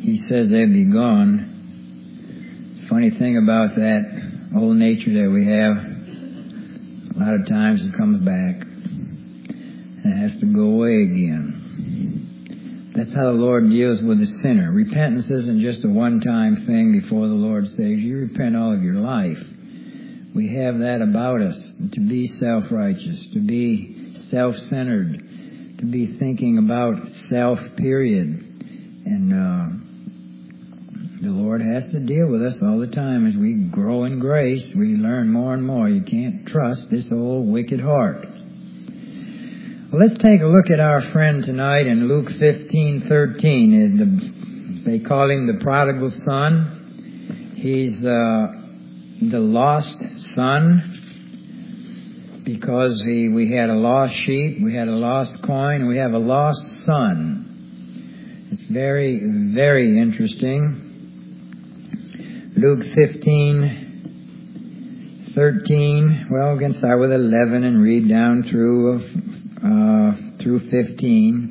he says they'll be gone. Funny thing about that old nature that we have, a lot of times it comes back and has to go away again. That's how the Lord deals with the sinner. Repentance isn't just a one-time thing before the Lord saves you. Repent all of your life. We have that about us, to be self-righteous, to be self-centered, to be thinking about self, period. And the Lord has to deal with us all the time. As we grow in grace, we learn more and more. You can't trust this old wicked heart. Well, let's take a look at our friend tonight in Luke 15:13. They call him the prodigal son. He's the lost son, because we had a lost sheep, we had a lost coin, and we have a lost son. It's very, very interesting. Luke 15:13. Well, we can start with 11 and read down through 15.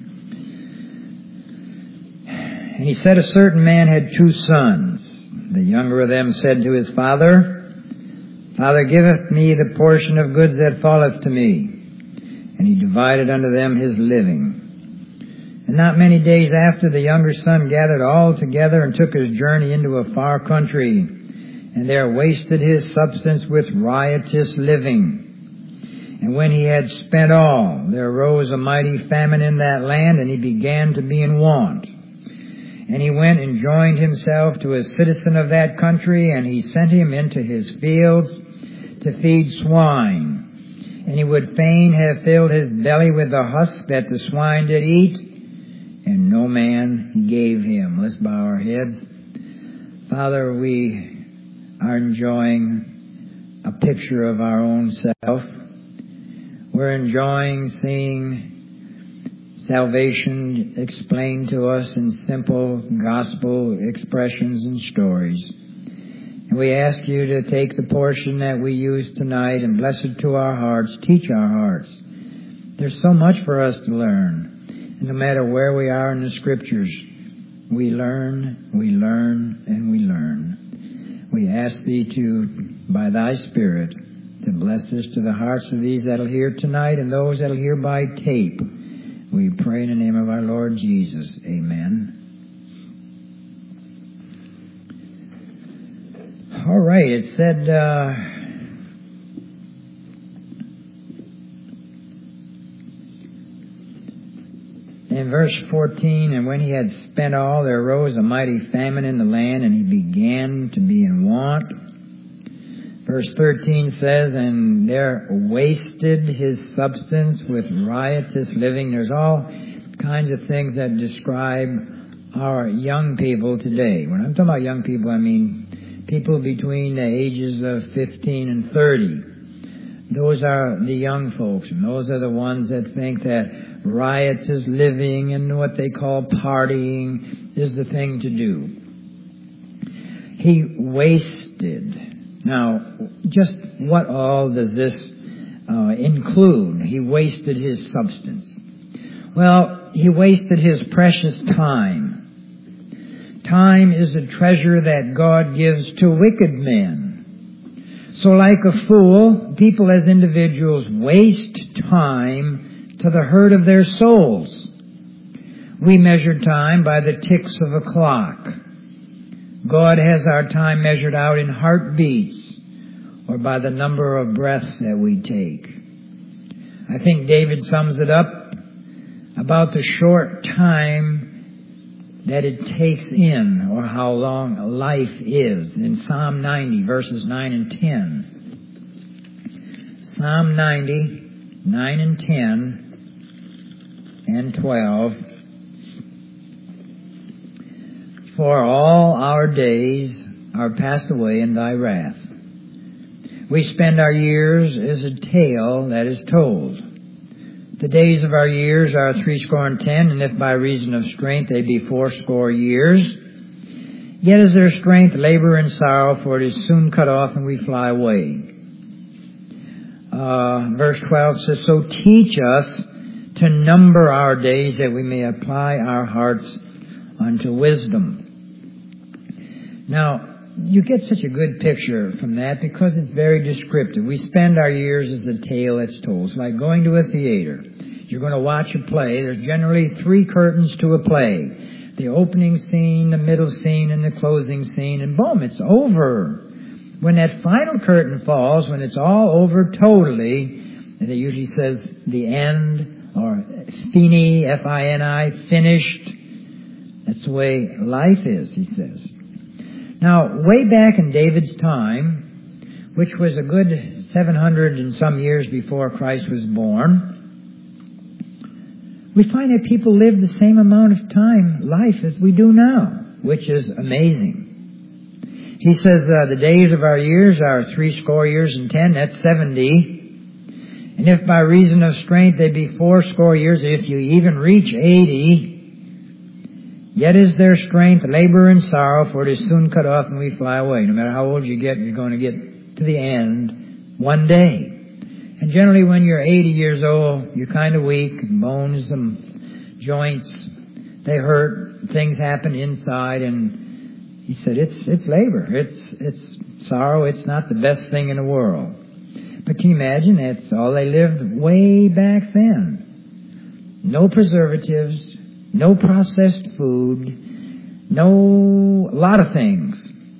And he said, a certain man had 2 sons. The younger of them said to his father, Father, giveth me the portion of goods that falleth to me. And he divided unto them his living. And not many days after, the younger son gathered all together and took his journey into a far country, and there wasted his substance with riotous living. And when he had spent all, there arose a mighty famine in that land, and he began to be in want. And he went and joined himself to a citizen of that country, and he sent him into his fields to feed swine. And he would fain have filled his belly with the husk that the swine did eat, and no man gave him. Let's bow our heads. Father, we are enjoying a picture of our own self. We're enjoying seeing salvation explained to us in simple gospel expressions and stories. And we ask you to take the portion that we use tonight and bless it to our hearts, teach our hearts. There's so much for us to learn. And no matter where we are in the Scriptures, we learn, and we learn. We ask Thee to, by Thy Spirit, to bless this to the hearts of these that'll hear tonight and those that'll hear by tape. We pray in the name of our Lord Jesus. Amen. All right, it said... in verse 14, and when he had spent all, there arose a mighty famine in the land, and he began to be in want. Verse 13 says, and there wasted his substance with riotous living. There's all kinds of things that describe our young people today. When I'm talking about young people, I mean people between the ages of 15 and 30. Those are the young folks, and those are the ones that think that riotous living and what they call partying is the thing to do. He wasted. Now, just what all does this include? He wasted his substance. Well, he wasted his precious time. Time is a treasure that God gives to wicked men. So like a fool, people as individuals waste time to the hurt of their souls. We measure time by the ticks of a clock. God has our time measured out in heartbeats or by the number of breaths that we take. I think David sums it up about the short time that it takes in, or how long life is, in Psalm 90, verses 9 and 10. Psalm 90, 9 and 10 and 12. For all our days are passed away in thy wrath. We spend our years as a tale that is told. The days of our years are 80, and if by reason of strength they be 80 years, yet is their strength labor and sorrow, for it is soon cut off and we fly away. Verse 12 says, so teach us to number our days that we may apply our hearts unto wisdom. Now, you get such a good picture from that because it's very descriptive. We spend our years as a tale that's told. It's like going to a theater. You're going to watch a play. There's generally 3 curtains to a play. The opening scene, the middle scene, and the closing scene, and boom, it's over. When that final curtain falls, when it's all over totally, and it usually says the end, or fini, F-I-N-I, finished. That's the way life is, he says. Now, way back in David's time, which was a good 700 and some years before Christ was born, we find that people lived the same amount of life as we do now, which is amazing. He says the days of our years are 80 years and 10, that's 70. And if by reason of strength they be 80 years, if you even reach 80, yet is their strength labor and sorrow, for it is soon cut off and we fly away. No matter how old you get, you're going to get to the end one day. And generally when you're 80 years old, you're kind of weak, bones and joints, they hurt, things happen inside, and he said it's labor, it's sorrow, it's not the best thing in the world. But can you imagine, that's all they lived way back then. No preservatives, no processed food, a lot of things.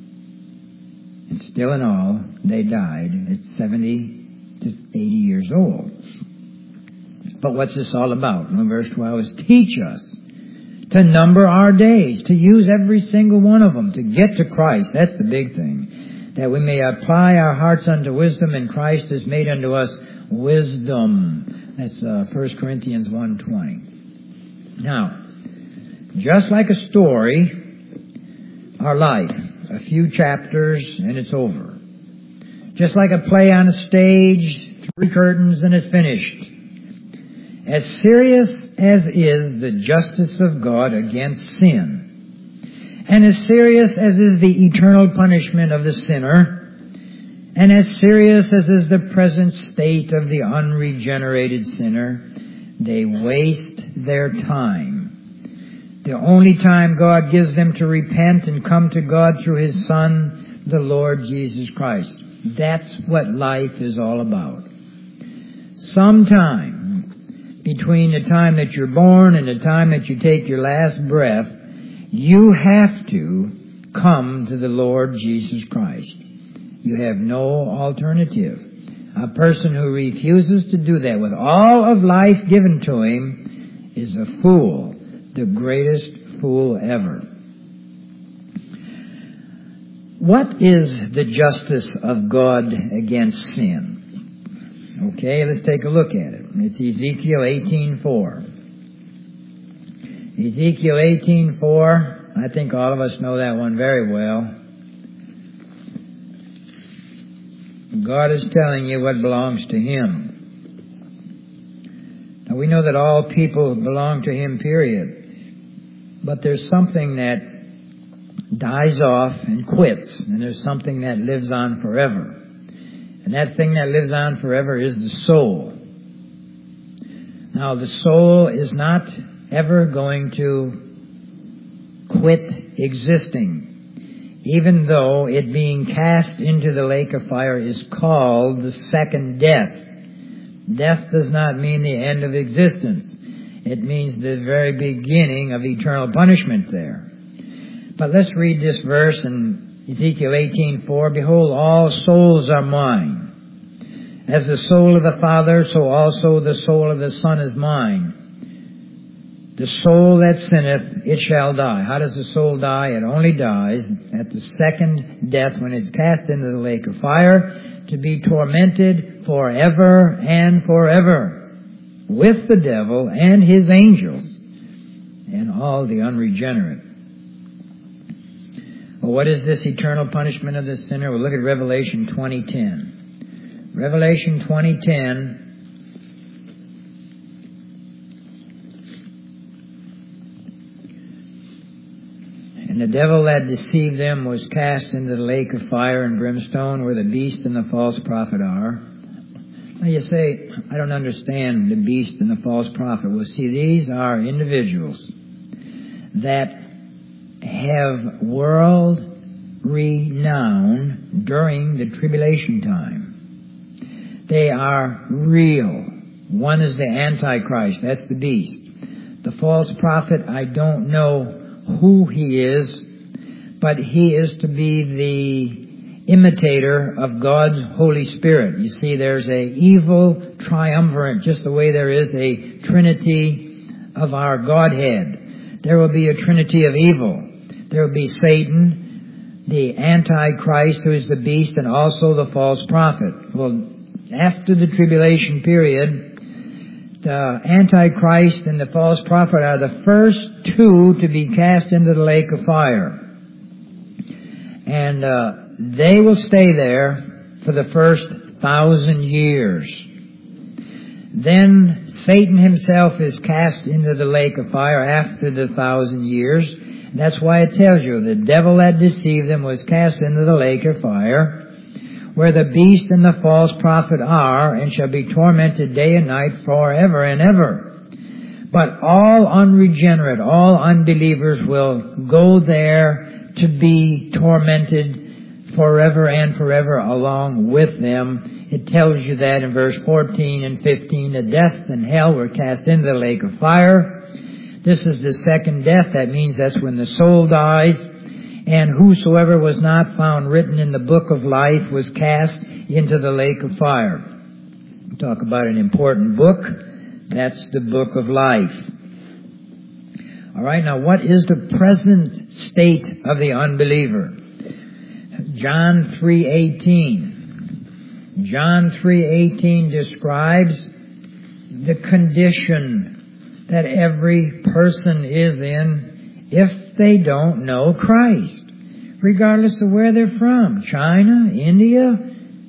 And still in all, they died at 70 to 80 years old. But what's this all about? Well, verse 12 is teach us to number our days, to use every single one of them, to get to Christ. That's the big thing. That we may apply our hearts unto wisdom, and Christ has made unto us wisdom. That's 1 Corinthians 1:20. Now, just like a story, our life, a few chapters and it's over. Just like a play on a stage, 3 curtains and it's finished. As serious as is the justice of God against sin, and as serious as is the eternal punishment of the sinner, and as serious as is the present state of the unregenerated sinner, they waste their time. The only time God gives them to repent and come to God through His Son, the Lord Jesus Christ. That's what life is all about. Sometime between the time that you're born and the time that you take your last breath, you have to come to the Lord Jesus Christ. You have no alternative. A person who refuses to do that with all of life given to him is a fool, the greatest fool ever. What is the justice of God against sin? Okay, let's take a look at it. It's Ezekiel 18:4. Ezekiel 18:4, I think all of us know that one very well. God is telling you what belongs to Him. Now we know that all people belong to Him, period. But there's something that dies off and quits, and there's something that lives on forever. And that thing that lives on forever is the soul. Now the soul is not ever going to quit existing, even though it being cast into the lake of fire is called the second death. Death does not mean the end of existence. It means the very beginning of eternal punishment there. But let's read this verse in Ezekiel 18:4. Behold, all souls are mine. As the soul of the Father, so also the soul of the Son is mine. The soul that sinneth, it shall die. How does the soul die? It only dies at the second death when it's cast into the lake of fire to be tormented forever and forever with the devil and his angels and all the unregenerate. Well, what is this eternal punishment of the sinner? We'll look at Revelation 20:10. Revelation 20:10. And the devil that deceived them was cast into the lake of fire and brimstone, where the beast and the false prophet are. Now you say, I don't understand the beast and the false prophet. Well, see, these are individuals that have world renown during the tribulation time. They are real. One is the Antichrist, that's the beast. The false prophet, I don't know who he is, but he is to be the imitator of God's Holy Spirit. You see, there's a evil triumvirate, just the way there is a trinity of our Godhead. There will be a trinity of evil. There will be Satan, the Antichrist, who is the beast, and also the false prophet. Well, after the tribulation period, the Antichrist and the false prophet are the first two to be cast into the lake of fire. And they will stay there for the first 1,000 years. Then Satan himself is cast into the lake of fire after the 1,000 years. That's why it tells you the devil that deceived them was cast into the lake of fire, where the beast and the false prophet are, and shall be tormented day and night forever and ever. But all unregenerate, all unbelievers will go there to be tormented forever and forever along with them. It tells you that in verse 14 and 15, that death and hell were cast into the lake of fire. This is the second death. That means that's when the soul dies. And whosoever was not found written in the book of life was cast into the lake of fire. We talk about an important book. That's the book of life. All right, now what is the present state of the unbeliever? John 3:18. John 3:18 describes the condition that every person is in if they don't know Christ, regardless of where they're from. China, India,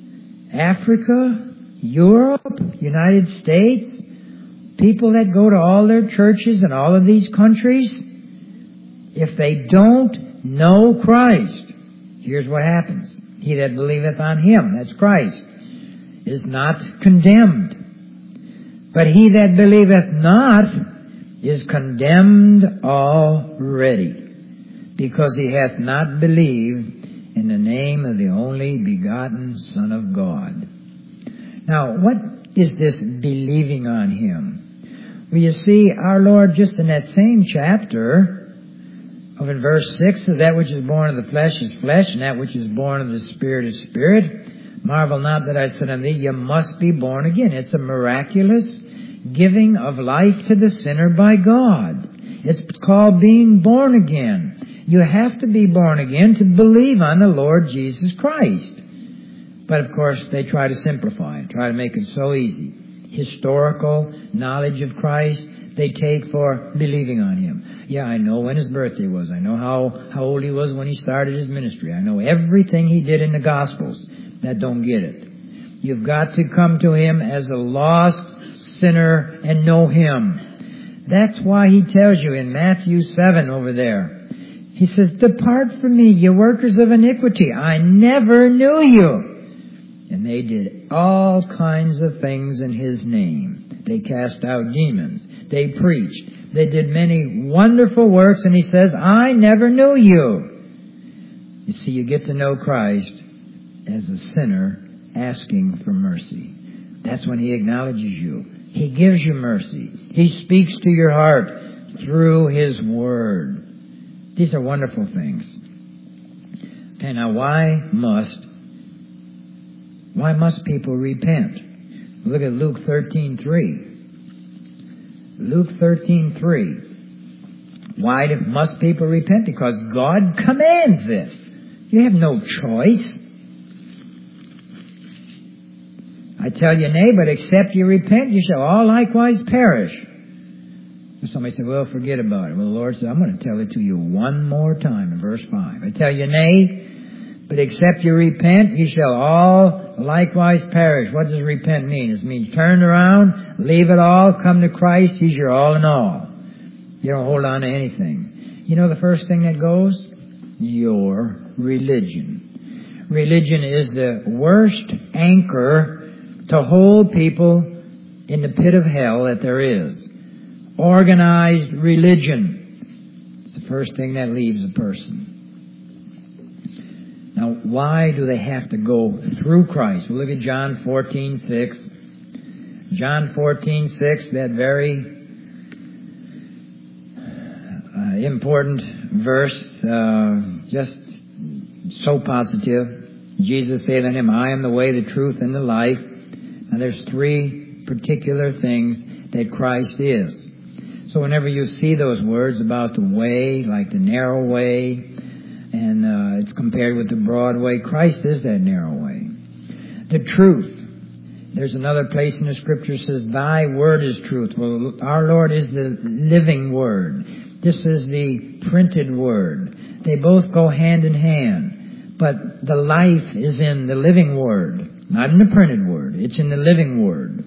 Africa, Europe, United States, people that go to all their churches in all of these countries, if they don't know Christ, here's what happens. He that believeth on Him, that's Christ, is not condemned. But he that believeth not is condemned already, because he hath not believed in the name of the only begotten Son of God. Now, what is this believing on Him? Well, you see, our Lord, just in that same chapter, of in verse 6, that which is born of the flesh is flesh, and that which is born of the Spirit is spirit. Marvel not that I said unto thee, you must be born again. It's a miraculous giving of life to the sinner by God. It's called being born again. You have to be born again to believe on the Lord Jesus Christ. But of course, they try to simplify it, try to make it so easy. Historical knowledge of Christ, they take for believing on Him. Yeah, I know when His birthday was. I know how old He was when He started His ministry. I know everything He did in the Gospels. That don't get it. You've got to come to Him as a lost sinner and know Him. That's why He tells you in Matthew 7 over there. He says, depart from me, you workers of iniquity. I never knew you. And they did all kinds of things in His name. They cast out demons. They preached. They did many wonderful works. And He says, I never knew you. You see, you get to know Christ as a sinner asking for mercy. That's when He acknowledges you. He gives you mercy. He speaks to your heart through His Word. These are wonderful things. Okay, now why must people repent? Look at Luke 13:3. Luke 13:3. Why must people repent? Because God commands it. You have no choice. I tell you, nay, but except you repent, you shall all likewise perish. Somebody said, well, forget about it. Well, the Lord said, I'm going to tell it to you one more time in verse 5. I tell you, nay, but except you repent, you shall all likewise perish. What does repent mean? It means turn around, leave it all, come to Christ. He's your all in all. You don't hold on to anything. You know the first thing that goes? Your religion. Religion is the worst anchor to hold people in the pit of hell that there is. Organized religion. the first thing that leaves a person. Now, why do they have to go through Christ? Well, look at John 14:6. John 14:6, that very important verse, just so positive. Jesus said unto him, I am the way, the truth, and the life. Now, there's three particular things that Christ is. So whenever you see those words about the way, like the narrow way, and it's compared with the broad way, Christ is that narrow way. The truth. There's another place in the Scripture that says, Thy word is truth. Well, our Lord is the living word. This is the printed word. They both go hand in hand. But the life is in the living word, not in the printed word. It's in the living word.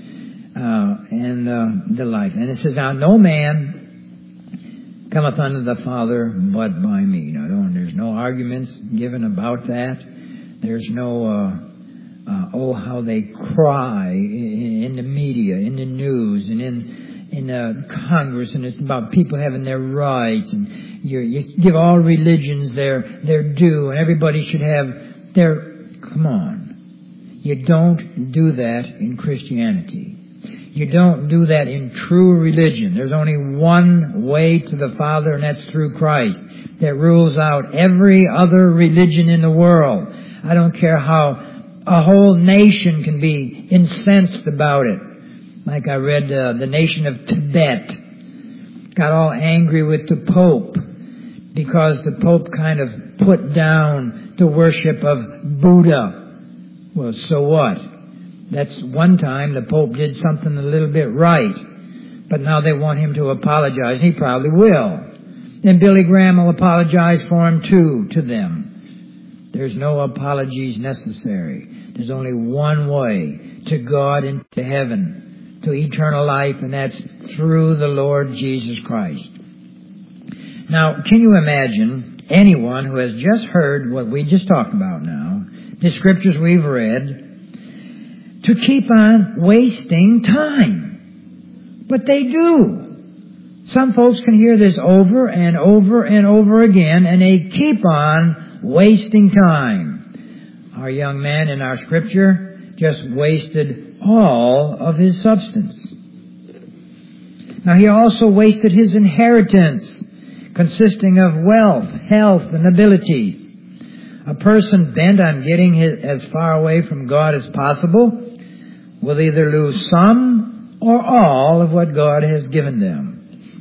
And the life. And it says, Now no man cometh unto the Father but by me. Now, there's no arguments given about that. There's no, how they cry in the media, in the news, and in Congress, and it's about people having their rights, and you give all religions their due, and everybody should have their... Come on. You don't do that in Christianity. You don't do that in true religion. There's only one way to the Father, and that's through Christ, that rules out every other religion in the world. I don't care how a whole nation can be incensed about it. Like I read, the nation of Tibet got all angry with the Pope because the Pope kind of put down the worship of Buddha. Well, so what? That's one time the Pope did something a little bit right. But now they want him to apologize. He probably will. And Billy Graham will apologize for him too, to them. There's no apologies necessary. There's only one way to God and to heaven, to eternal life, and that's through the Lord Jesus Christ. Now, can you imagine anyone who has just heard what we just talked about now, the Scriptures we've read, to keep on wasting time? But they do. Some folks can hear this over and over and over again, and they keep on wasting time. Our young man in our Scripture just wasted all of his substance. Now, he also wasted his inheritance, consisting of wealth, health, and abilities. A person bent on getting as far away from God as possible will either lose some or all of what God has given them.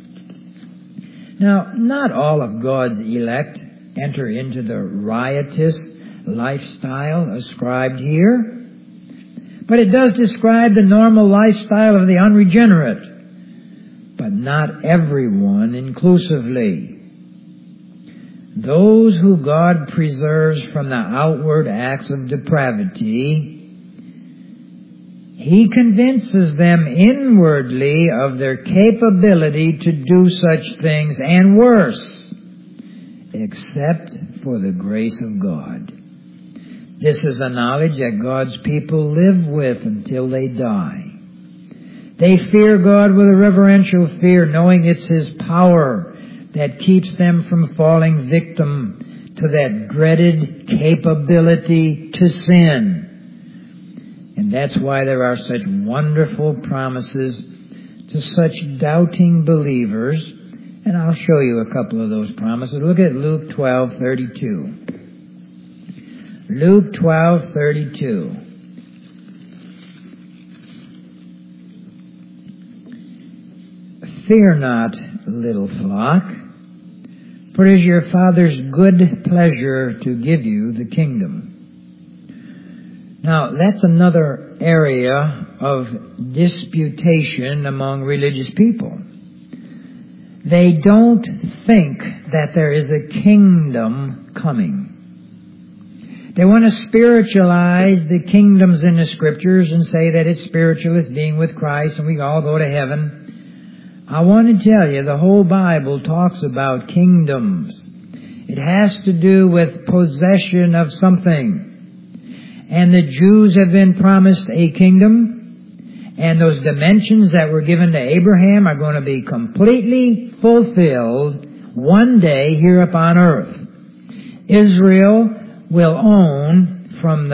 Now, not all of God's elect enter into the riotous lifestyle ascribed here, but it does describe the normal lifestyle of the unregenerate, but not everyone inclusively. Those who God preserves from the outward acts of depravity, He convinces them inwardly of their capability to do such things and worse, except for the grace of God. This is a knowledge that God's people live with until they die. They fear God with a reverential fear, knowing it's His power that keeps them from falling victim to that dreaded capability to sin. And that's why there are such wonderful promises to such doubting believers. And I'll show you a couple of those promises. Look at Luke 12:32. Luke 12:32. Fear not, little flock, for it is your Father's good pleasure to give you the kingdom. Now, that's another area of disputation among religious people. They don't think that there is a kingdom coming. They want to spiritualize the kingdoms in the Scriptures and say that it's spiritual, it's being with Christ, and we all go to heaven. I want to tell you, the whole Bible talks about kingdoms. It has to do with possession of something. And the Jews have been promised a kingdom, and those dimensions that were given to Abraham are going to be completely fulfilled one day here upon earth. Israel will own from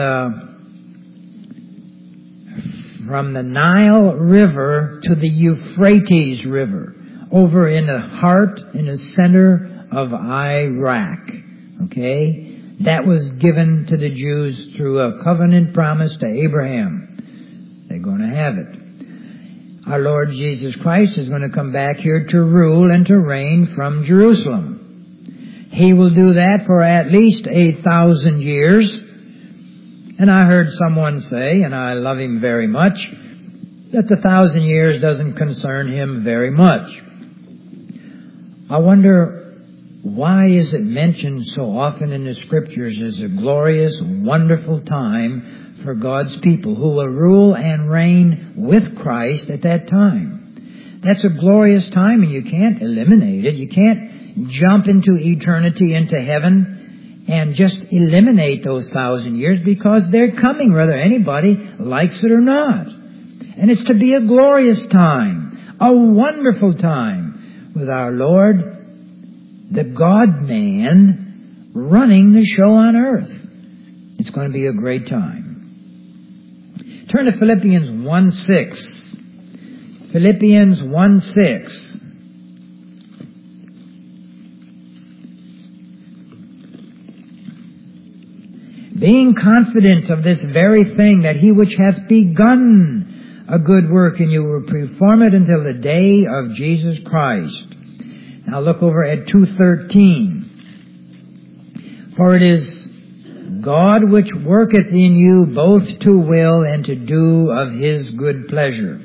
the Nile River to the Euphrates River, over in the heart, in the center of Iraq. Okay? That was given to the Jews through a covenant promise to Abraham. They're going to have it. Our Lord Jesus Christ is going to come back here to rule and to reign from Jerusalem. He will do that for at least 1,000 years. And I heard someone say, and I love him very much, that the 1,000 years doesn't concern him very much. I wonder, why is it mentioned so often in the Scriptures as a glorious, wonderful time for God's people who will rule and reign with Christ at that time? That's a glorious time, and you can't eliminate it. You can't jump into eternity, into heaven, and just eliminate those 1,000 years, because they're coming whether anybody likes it or not. And it's to be a glorious time, a wonderful time with our Lord, the God-man, running the show on earth. It's going to be a great time. Turn to Philippians 1:6. Philippians 1:6. Being confident of this very thing, that he which hath begun a good work in you will perform it until the day of Jesus Christ. Now look over at 2:13. For it is God which worketh in you both to will and to do of his good pleasure.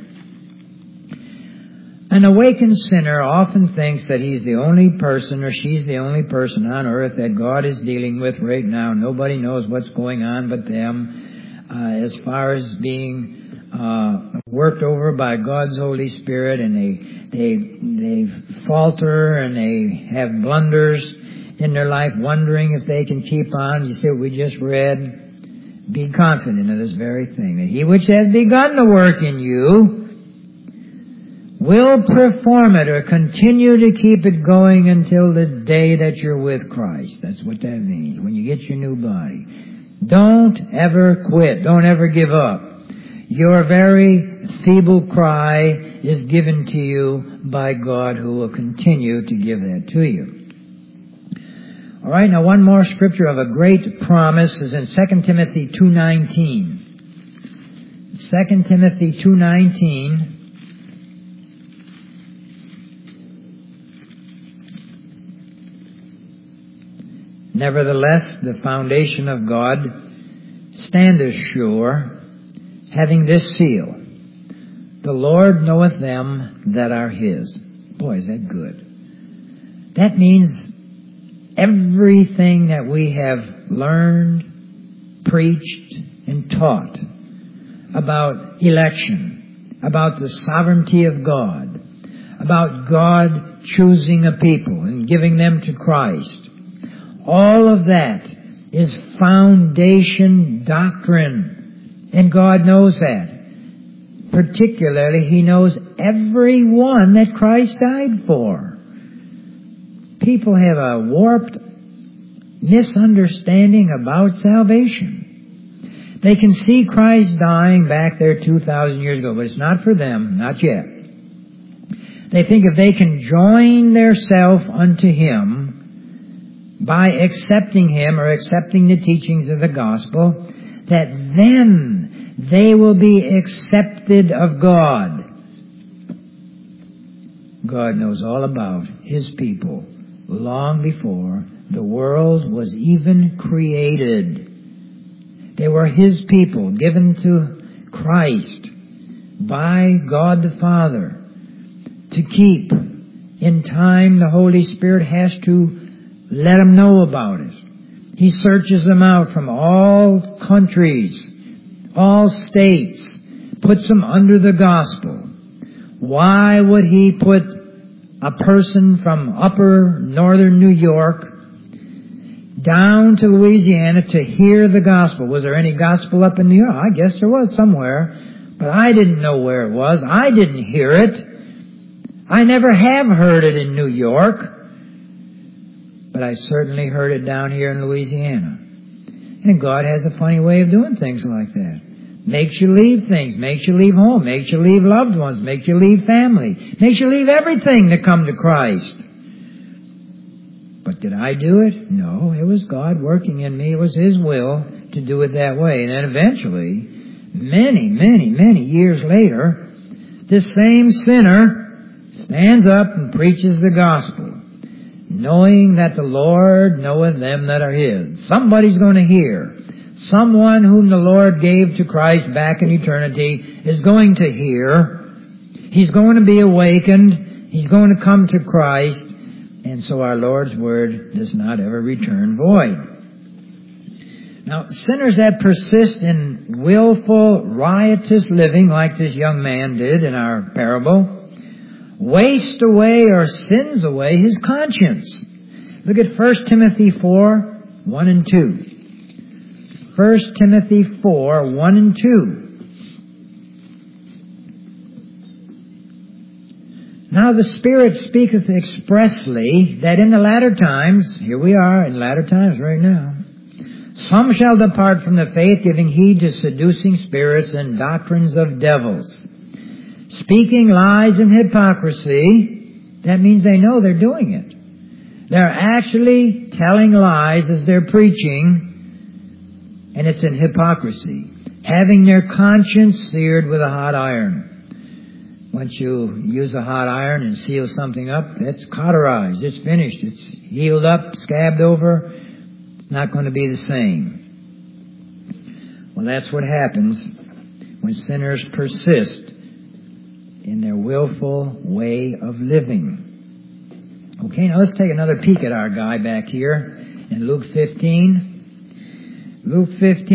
An awakened sinner often thinks that he's the only person, or she's the only person on earth that God is dealing with right now. Nobody knows what's going on but them, as far as being worked over by God's Holy Spirit, and they falter and they have blunders in their life, wondering if they can keep on. You see what we just read? Be confident of this very thing, that he which has begun the work in you will perform it, or continue to keep it going until the day that you're with Christ. That's what that means, when you get your new body. Don't ever quit. Don't ever give up. Your very feeble cry is given to you by God, who will continue to give that to you. All right, now one more scripture of a great promise is in 2 Timothy 2:19. 2 Timothy 2:19. Nevertheless, the foundation of God standeth sure, having this seal: the Lord knoweth them that are his. Boy, is that good. That means everything that we have learned, preached, and taught about election, about the sovereignty of God, about God choosing a people and giving them to Christ, all of that is foundation doctrine. And God knows that. Particularly, he knows every one that Christ died for. People have a warped misunderstanding about salvation. They can see Christ dying back there 2,000 years ago, but it's not for them, not yet. They think if they can join their self unto him by accepting him, or accepting the teachings of the gospel, that then they will be accepted of God. God knows all about his people long before the world was even created. They were his people, given to Christ by God the Father to keep. In time, the Holy Spirit has to let them know about it. He searches them out from all countries, all states, puts them under the gospel. Why would he put a person from upper northern New York down to Louisiana to hear the gospel? Was there any gospel up in New York? I guess there was somewhere, but I didn't know where it was. I didn't hear it. I never have heard it in New York. but I certainly heard it down here in Louisiana. And God has a funny way of doing things like that. Makes you leave things, makes you leave home, makes you leave loved ones, makes you leave family, makes you leave everything to come to Christ. But did I do it? No, it was God working in me. It was His will to do it that way. And then eventually, many years later, this same sinner stands up and preaches the gospel, knowing that the Lord knoweth them that are His. Somebody's going to hear. Someone whom the Lord gave to Christ back in eternity is going to hear. He's going to be awakened. He's going to come to Christ. And so our Lord's Word does not ever return void. Now, sinners that persist in willful, riotous living, like this young man did in our parable, waste away or sins away his conscience. Look at 1 Timothy 4, 1 and 2. 1 Timothy 4, 1 and 2. Now the Spirit speaketh expressly that in the latter times, here we are in latter times right now, some shall depart from the faith, giving heed to seducing spirits and doctrines of devils, speaking lies and hypocrisy. That means they know they're doing it. They're actually telling lies as they're preaching, and it's in hypocrisy, having their conscience seared with a hot iron. Once you use a hot iron and seal something up, it's cauterized, it's finished, it's healed up, scabbed over. It's not going to be the same. Well, that's what happens when sinners persist in their willful way of living. Okay, now let's take another peek at our guy back here in Luke 15. Luke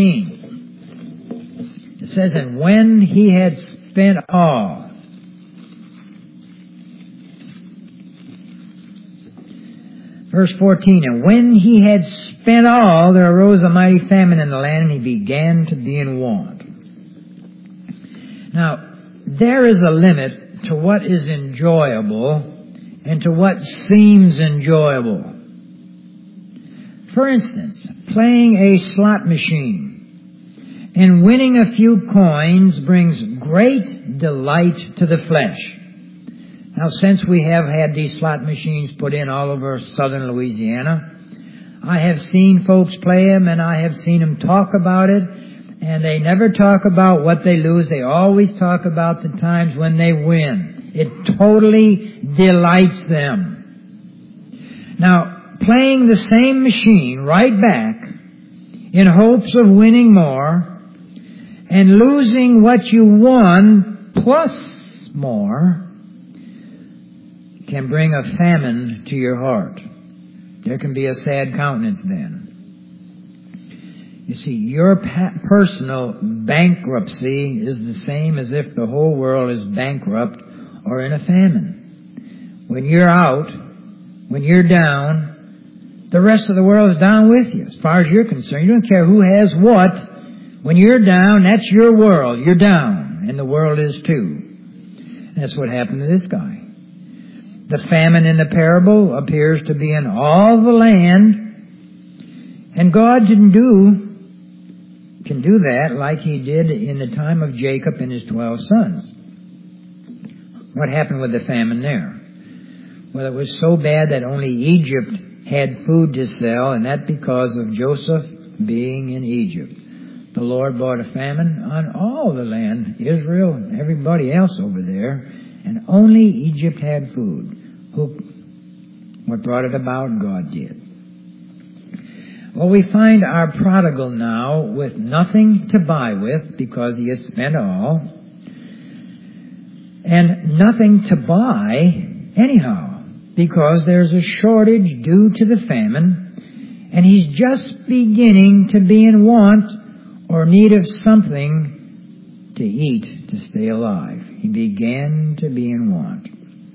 15. It says, and when he had spent all, verse 14, and when he had spent all, there arose a mighty famine in the land, and he began to be in want. Now, there is a limit to what is enjoyable and to what seems enjoyable. For instance, playing a slot machine and winning a few coins brings great delight to the flesh. Now, since we have had these slot machines put in all over southern Louisiana, I have seen folks play them, and I have seen them talk about it, and they never talk about what they lose. They always talk about the times when they win. It totally delights them. Now, playing the same machine right back in hopes of winning more and losing what you won plus more can bring a famine to your heart. There can be a sad countenance then. You see, your personal bankruptcy is the same as if the whole world is bankrupt or in a famine. When you're out, when you're down, the rest of the world is down with you. As far as you're concerned, you don't care who has what. When you're down, that's your world. You're down, and the world is too. That's what happened to this guy. The famine in the parable appears to be in all the land, and God can do that like He did in the time of Jacob and his 12 sons. What happened with the famine there? Well, it was so bad that only Egypt had food to sell, and that because of Joseph being in Egypt. The Lord brought a famine on all the land, Israel, and everybody else over there, and only Egypt had food. What brought it about? God did. Well, we find our prodigal now with nothing to buy with because he has spent all, and nothing to buy anyhow because there's a shortage due to the famine, and he's just beginning to be in want or need of something to eat to stay alive. He began to be in want.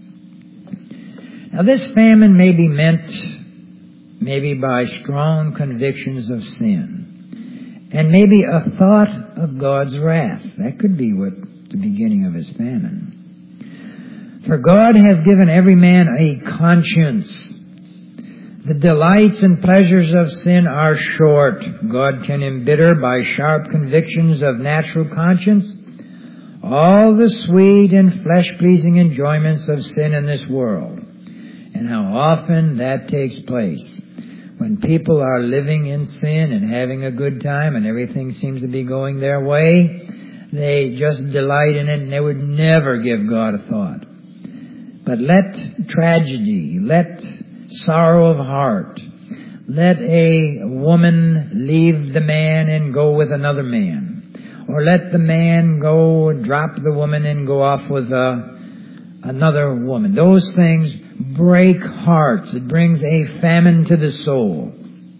Now, this famine may be meant maybe by strong convictions of sin, and maybe a thought of God's wrath. That could be what the beginning of his famine. For God hath given every man a conscience, The delights and pleasures of sin are short. God can embitter by sharp convictions of natural conscience all the sweet and flesh-pleasing enjoyments of sin in this world. And how often that takes place. When people are living in sin and having a good time and everything seems to be going their way, they just delight in it and they would never give God a thought. But let tragedy, let sorrow of heart, let a woman leave the man and go with another man. Or let the man go drop the woman and go off with another woman. Those things break hearts. It brings a famine to the soul.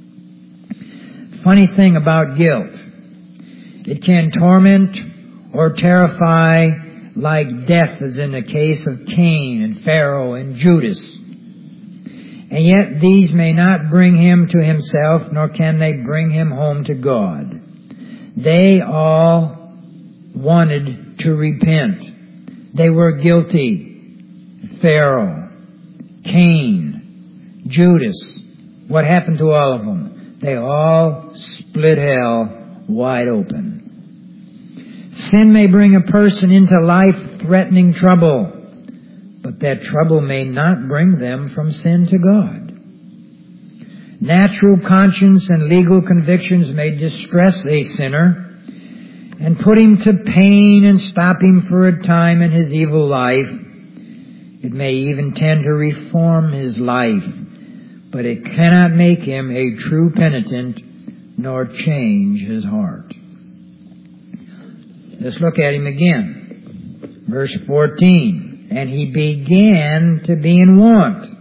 Funny thing about guilt. It can torment or terrify like death, as in the case of Cain and Pharaoh and Judas. And yet these may not bring him to himself, nor can they bring him home to God. They all wanted to repent. They were guilty. Pharaoh, Cain, Judas. What happened to all of them? They all split hell wide open. Sin may bring a person into life-threatening trouble, but that trouble may not bring them from sin to God. Natural conscience and legal convictions may distress a sinner and put him to pain and stop him for a time in his evil life. It may even tend to reform his life, but it cannot make him a true penitent nor change his heart. Let's look at him again. Verse 14. And he began to be in want.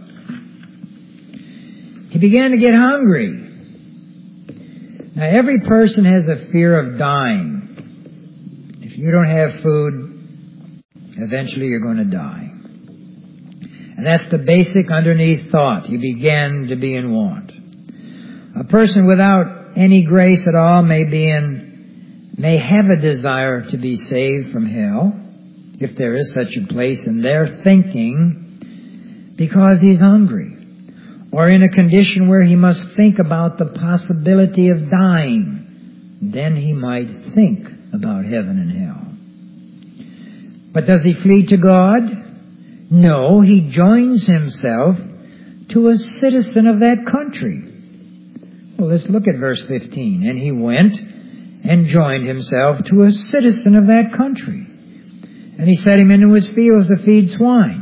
He began to get hungry. Now, every person has a fear of dying. If you don't have food, eventually you're going to die. And that's the basic underneath thought. He began to be in want. A person without any grace at all may have a desire to be saved from hell, if there is such a place in their thinking, because he's hungry. Or in a condition where he must think about the possibility of dying. Then he might think about heaven and hell. But does he flee to God? No, he joins himself to a citizen of that country. Well, let's look at verse 15. And he went and joined himself to a citizen of that country. And he set him into his fields to feed swine.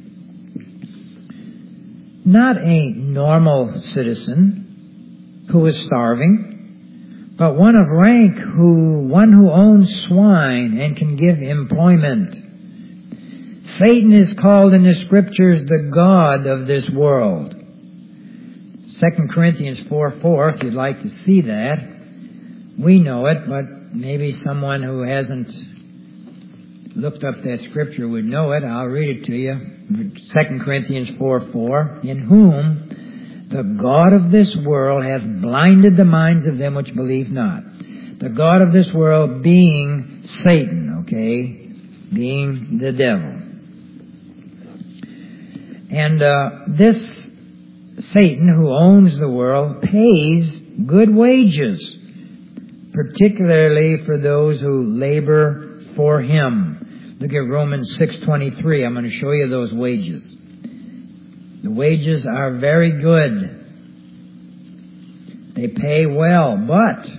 Not a normal citizen who was starving, but one of rank, one who owns swine and can give employment. Satan is called in the Scriptures the god of this world. 2 Corinthians 4:4, if you'd like to see that. We know it, but maybe someone who hasn't looked up that Scripture would know it. I'll read it to you. 2 Corinthians 4:4, in whom the God of this world hath blinded the minds of them which believe not. The God of this world being Satan, okay? Being the devil. And this Satan, who owns the world, pays good wages, particularly for those who labor for him. Look at Romans 6:23. I'm going to show you those wages. The wages are very good. They pay well, but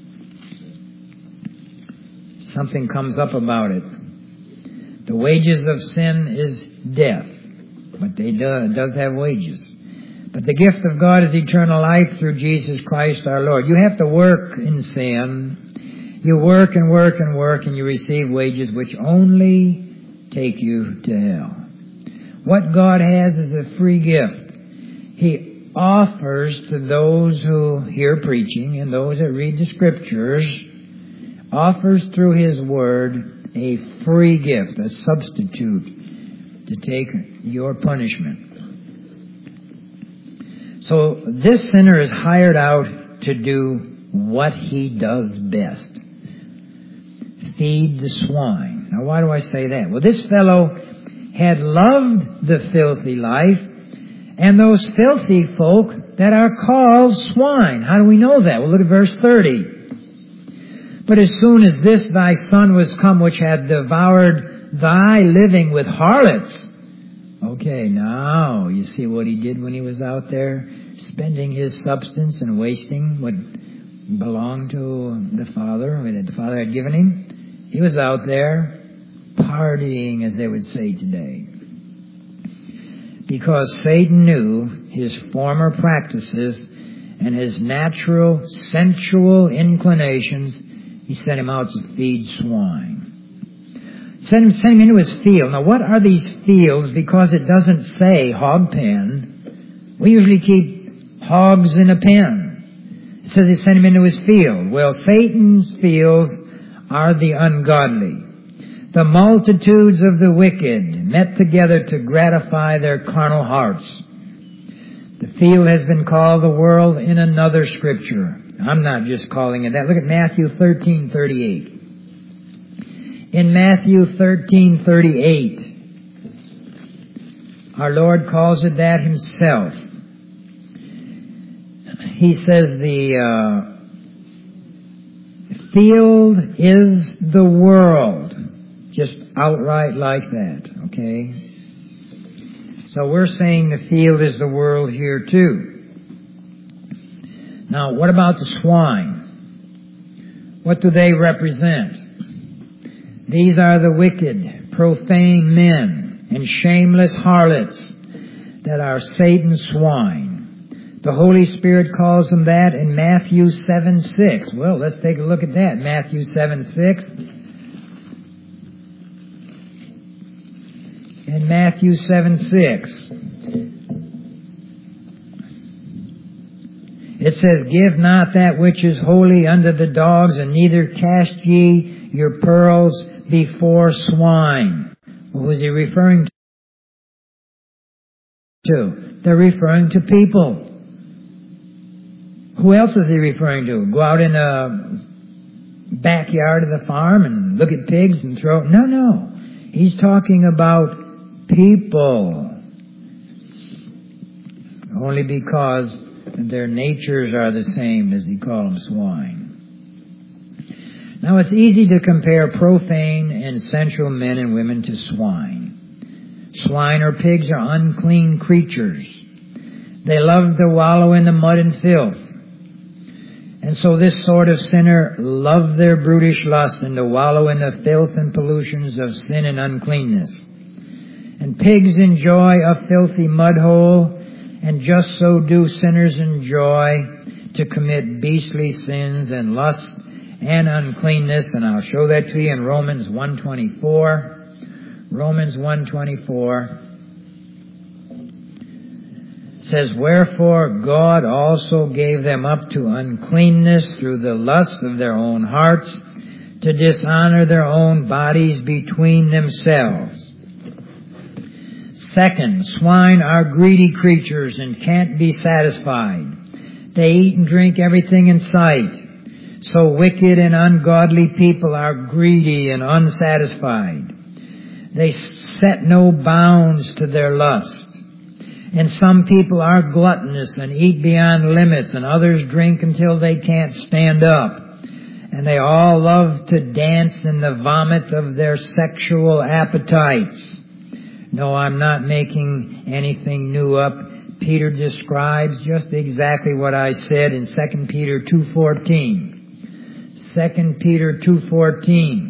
something comes up about it. The wages of sin is death, but it does have wages. But the gift of God is eternal life through Jesus Christ our Lord. You have to work in sin. You work and work and work, and you receive wages which only take you to hell. What God has is a free gift. He offers to those who hear preaching and those that read the Scriptures, offers through His Word a free gift, a substitute to take your punishment. So this sinner is hired out to do what he does best. Feed the swine. Now, why do I say that? Well, this fellow had loved the filthy life, and those filthy folk that are called swine. How do we know that? Well, look at verse 30. But as soon as this thy son was come, which had devoured thy living with harlots. Okay, now you see what he did when he was out there, spending his substance and wasting what belonged to the Father, that the Father had given him. He was out there partying, as they would say today. Because Satan knew his former practices and his natural sensual inclinations, he sent him out to feed swine. Sent him into his field. Now what are these fields? Because it doesn't say hog pen. We usually keep hogs in a pen. It says he sent him into his field. Well, Satan's fields are the ungodly. The multitudes of the wicked met together to gratify their carnal hearts. The field has been called the world in another scripture. I'm not just calling it that. Look at Matthew 13:38. In Matthew 13:38, our Lord calls it that himself. He says the field is the world. Just outright like that, okay? So we're saying the field is the world here too. Now, what about the swine? What do they represent? These are the wicked, profane men and shameless harlots that are Satan's swine. The Holy Spirit calls them that in Matthew 7:6. Well, let's take a look at that. Matthew 7:6. In Matthew 7:6. It says, Give not that which is holy unto the dogs, and neither cast ye your pearls before swine. What was he referring to? They're referring to people. Who else is he referring to? Go out in the backyard of the farm and look at pigs and throw... No. He's talking about people. Only because their natures are the same, as he called them, swine. Now it's easy to compare profane and sensual men and women to swine. Swine or pigs are unclean creatures. They love to wallow in the mud and filth. And so this sort of sinner loved their brutish lust and to wallow in the filth and pollutions of sin and uncleanness. And pigs enjoy a filthy mud hole, and just so do sinners enjoy to commit beastly sins and lust and uncleanness. And I'll show that to you in Romans 1:24. Romans 1:24 says, Wherefore God also gave them up to uncleanness through the lusts of their own hearts, to dishonor their own bodies between themselves. Second, swine are greedy creatures and can't be satisfied. They eat and drink everything in sight. So wicked and ungodly people are greedy and unsatisfied. They set no bounds to their lust. And some people are gluttonous and eat beyond limits, and others drink until they can't stand up. And they all love to dance in the vomit of their sexual appetites. No, I'm not making anything new up. Peter describes just exactly what I said in 2 Peter 2:14. 2 Peter 2:14.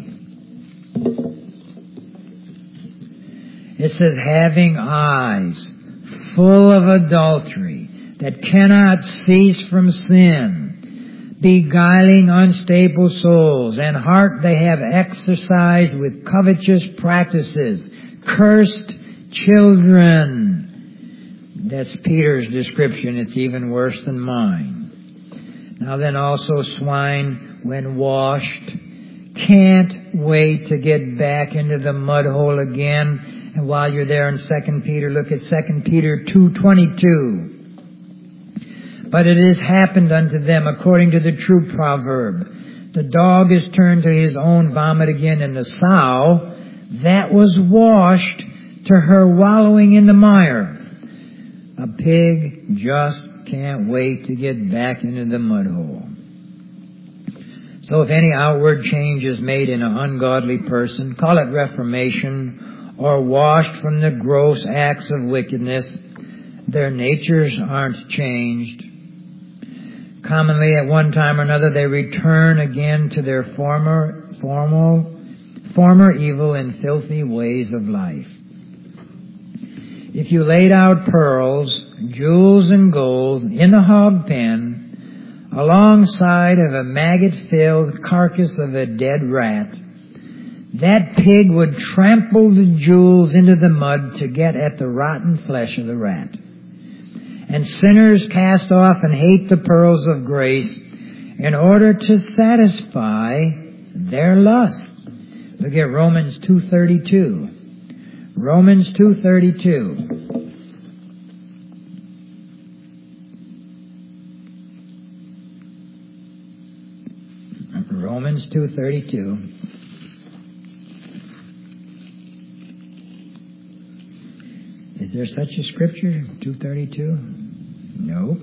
It says, having eyes full of adultery, that cannot cease from sin, beguiling unstable souls, and heart they have exercised with covetous practices, cursed children. That's Peter's description. It's even worse than mine. Now then also swine, when washed, can't wait to get back into the mud hole again. And while you're there in 2 Peter, look at 2 Peter 2:22. But it has happened unto them according to the true proverb. The dog is turned to his own vomit again, and the sow that was washed to her wallowing in the mire. A pig just can't wait to get back into the mud hole. So if any outward change is made in an ungodly person, call it reformation, or washed from the gross acts of wickedness, their natures aren't changed. Commonly, at one time or another, they return again to their former evil and filthy ways of life. If you laid out pearls, jewels, and gold in the hog pen alongside of a maggot-filled carcass of a dead rat, that pig would trample the jewels into the mud to get at the rotten flesh of the rat. And sinners cast off and hate the pearls of grace in order to satisfy their lust. Look at Romans 2:32. Romans 2:32. Romans 2:32. Is there such a scripture, 2:32? No.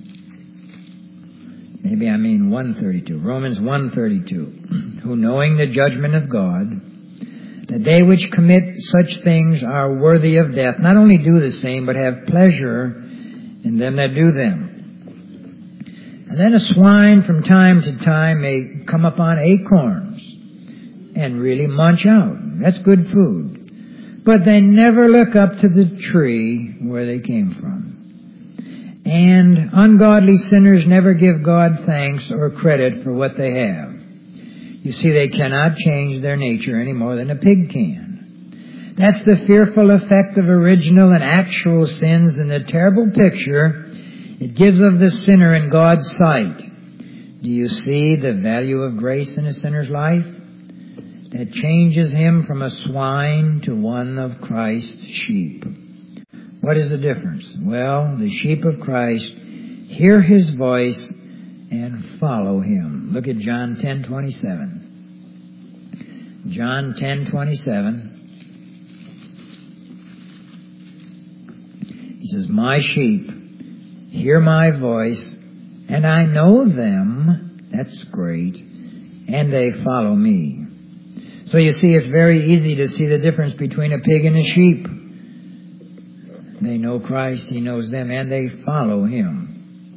Maybe I mean 1:32. Romans 1:32. Who knowing the judgment of God, that they which commit such things are worthy of death, not only do the same, but have pleasure in them that do them. And then a swine from time to time may come upon acorns and really munch out. That's good food. But they never look up to the tree where they came from. And ungodly sinners never give God thanks or credit for what they have. You see, they cannot change their nature any more than a pig can. That's the fearful effect of original and actual sins and the terrible picture it gives of the sinner in God's sight. Do you see the value of grace in a sinner's life? That changes him from a swine to one of Christ's sheep. What is the difference? Well, the sheep of Christ hear His voice and follow Him. Look at John 10:27. John 10:27. He says, my sheep hear my voice, and I know them. That's great. And they follow me. So you see, it's very easy to see the difference between a pig and a sheep. They know Christ, He knows them, and they follow Him.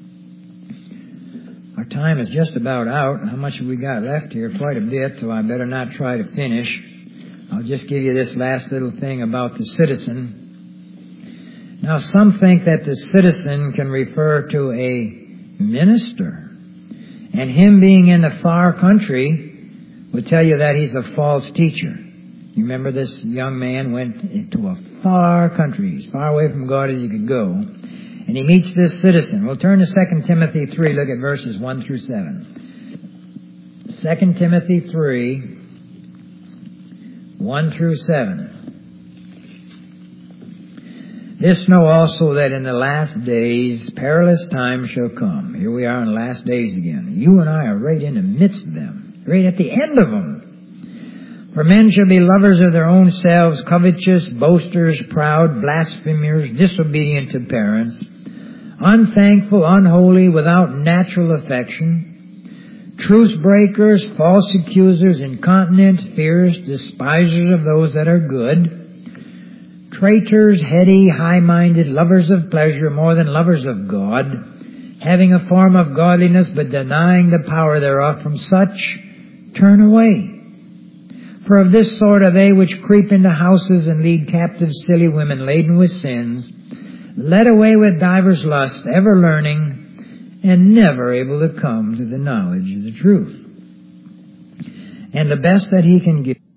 Our time is just about out. How much have we got left here? Quite a bit, so I better not try to finish. I'll just give you this last little thing about the citizen. Now, some think that the citizen can refer to a minister. And him being in the far country would tell you that he's a false teacher. You remember this young man went to a far country, as far away from God as he could go, and he meets this citizen. We'll turn to 2 Timothy 3, look at verses 1 through 7. 2 Timothy 3, 1 through 7. This know also that in the last days perilous times shall come. Here we are in the last days again. You and I are right in the midst of them, right at the end of them. For men shall be lovers of their own selves, covetous, boasters, proud, blasphemers, disobedient to parents, unthankful, unholy, without natural affection, truce breakers, false accusers, incontinent, fierce, despisers of those that are good, traitors, heady, high-minded, lovers of pleasure more than lovers of God, having a form of godliness but denying the power thereof. From such turn away. For of this sort are they which creep into houses and lead captive silly women laden with sins, led away with divers lusts, ever learning, and never able to come to the knowledge of the truth. And the best that He can give